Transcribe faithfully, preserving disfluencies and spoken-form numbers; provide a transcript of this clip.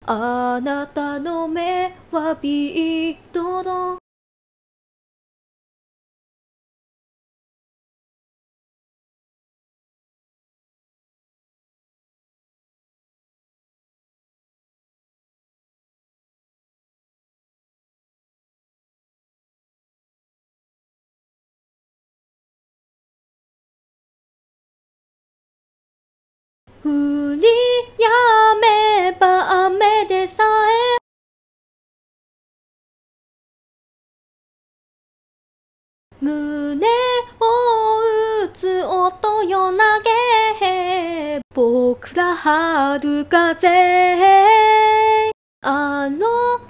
あなたの目はビートの降りやめば雨でさえ胸を打つ音よ投げ僕ら春風あの